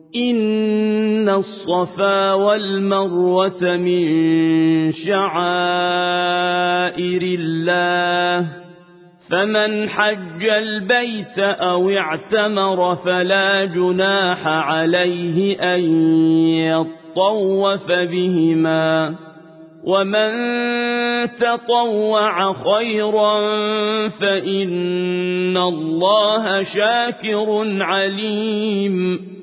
إن الصفا والمروة من شعائر الله فمن حج البيت أو اعتمر فلا جناح عليه أن يطوف بهما ومن تطوع خيرا فإن الله شاكر عليم